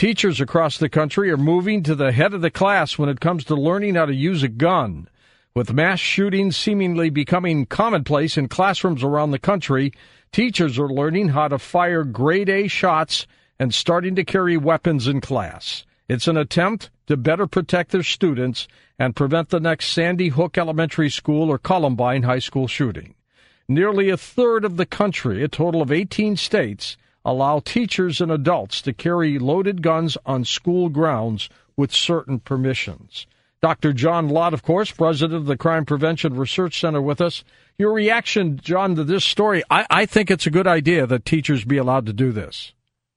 Teachers across the country are moving to the head of the class when it comes to learning how to use a gun. With mass shootings seemingly becoming commonplace in classrooms around the country, teachers are learning how to fire grade A shots and starting to carry weapons in class. It's an attempt to better protect their students and prevent the next Sandy Hook Elementary School or Columbine High School shooting. Nearly a third of the country, a total of 18 states, allow teachers and adults to carry loaded guns on school grounds with certain permissions. Dr. John Lott, of course, president of the Crime Prevention Research Center, with us. Your reaction, John, to this story, I think it's a good idea that teachers be allowed to do this.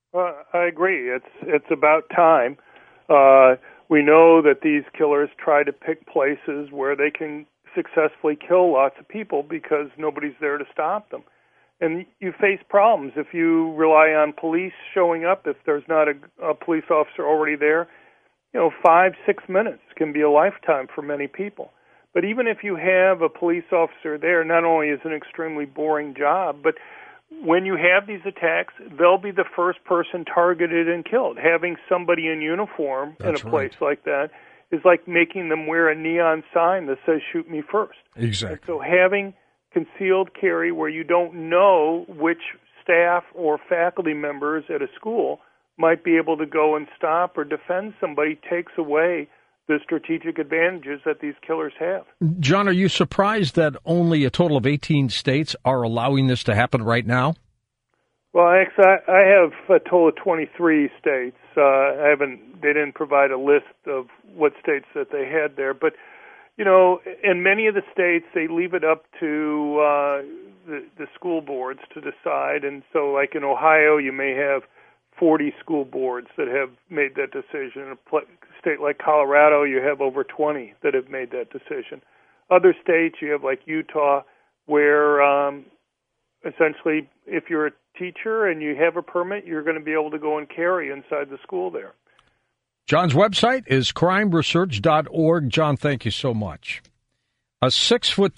I agree. It's about time. We know that these killers try to pick places where they can successfully kill lots of people because nobody's there to stop them. And you face problems if you rely on police showing up. If there's not a police officer already there, 5-6 minutes can be a lifetime for many people. But even if you have a police officer there, not only is it an extremely boring job, but when you have these attacks, they'll be the first person targeted and killed. Having somebody in uniform in a place like that is like making them wear a neon sign that says, "Shoot me first." Exactly. And so having concealed carry where you don't know which staff or faculty members at a school might be able to go and stop or defend somebody takes away the strategic advantages that these killers have. John, are you surprised that only a total of 18 states are allowing this to happen right now? Well, actually, I have a total of 23 states. They didn't provide a list of what states that they had there, but in many of the states, they leave it up to the school boards to decide. And so, like in Ohio, you may have 40 school boards that have made that decision. In a state like Colorado, you have over 20 that have made that decision. Other states, you have like Utah, where essentially if you're a teacher and you have a permit, you're going to be able to go and carry inside the school there. John's website is crimeresearch.org. John, thank you so much. A 6'2"